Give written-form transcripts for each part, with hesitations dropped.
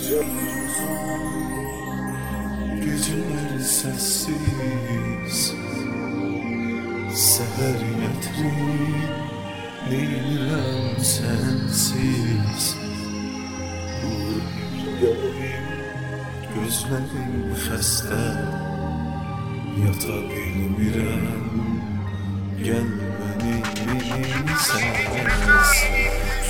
Geceler sessiz, seher yetrin, neylirəm sensiz. Uyuyayım, gözlerim xəstə, yata bilmirəm, gəl məni sənsiz.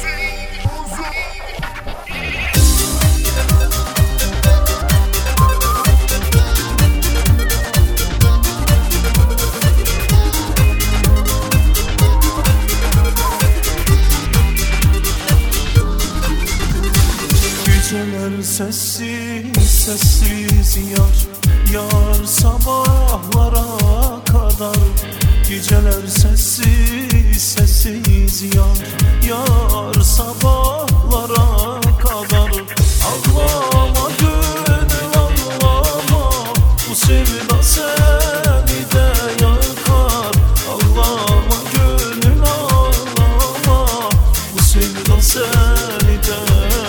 Geceler sessiz, sessiz yar, yar sabahlara kadar. Geceler sessiz, sessiz yar, yar sabahlara kadar. Ağlama gönül ağlama, bu sevda seni de yakar. Ağlama gönül ağlama, bu sevda seni de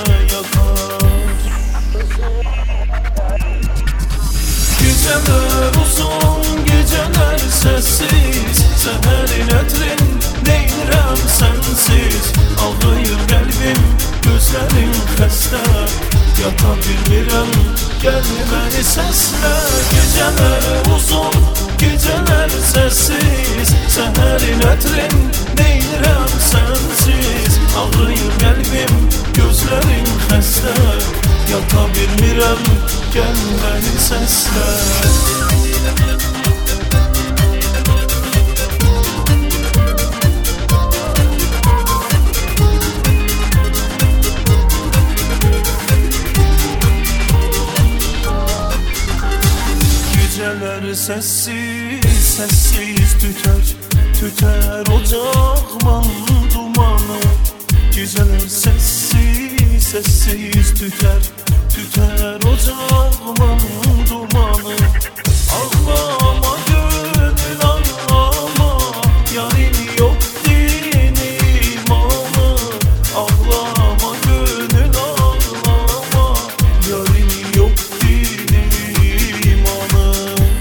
geceler uzun, geceler sessiz, seherin etrin, neylirəm sensiz. Ağlayır qəlbim, gözlərim xəstə, yata bilmirəm, gəl məni səslə. Geceler uzun, geceler sessiz, seherin etrin, neylirəm sensiz. Ağlayır qəlbim, gözlərim xəstə, yata bilmirəm, gəl məni səslə. Geceler sessiz, sessiz tüter, tüter ocağımın dumanı. Geceler sessiz, sessiz tüter, tüter ocağımın dumanı. Ağlama gönül ağlama, yarın yok din imanı. Ağlama gönül ağlama, yarın yok din imanı.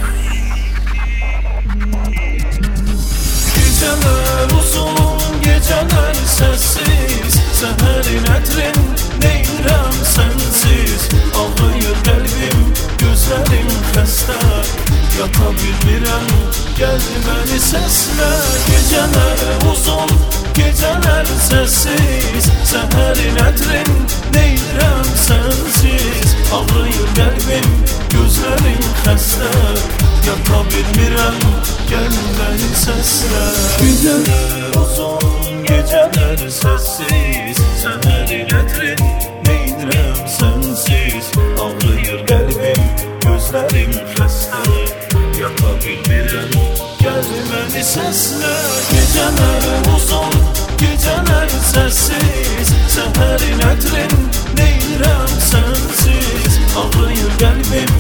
Geceler uzun, geceler sessiz, seherin etrin, neylirəm sensiz. Ağlayır qəlbim, gözlərim xəstə, yata bilmirəm, gəl məni səslə. Geceler uzun, geceler sessiz, seherin etrin, neylirəm sensiz. Ağlayır qəlbim, gözlərim xəstə, yata bilmirəm, gəl məni səslə. Geceler uzun, geceler sessiz, seherin etrin, neylirəm sensiz. Ağlayır qəlbim, gözlərim xəstə, yata bilmirəm, gəl məni səslə. Geceler uzun, geceler sessiz, seherin etrin, neylirəm sensiz. Ağlayır qəlbim,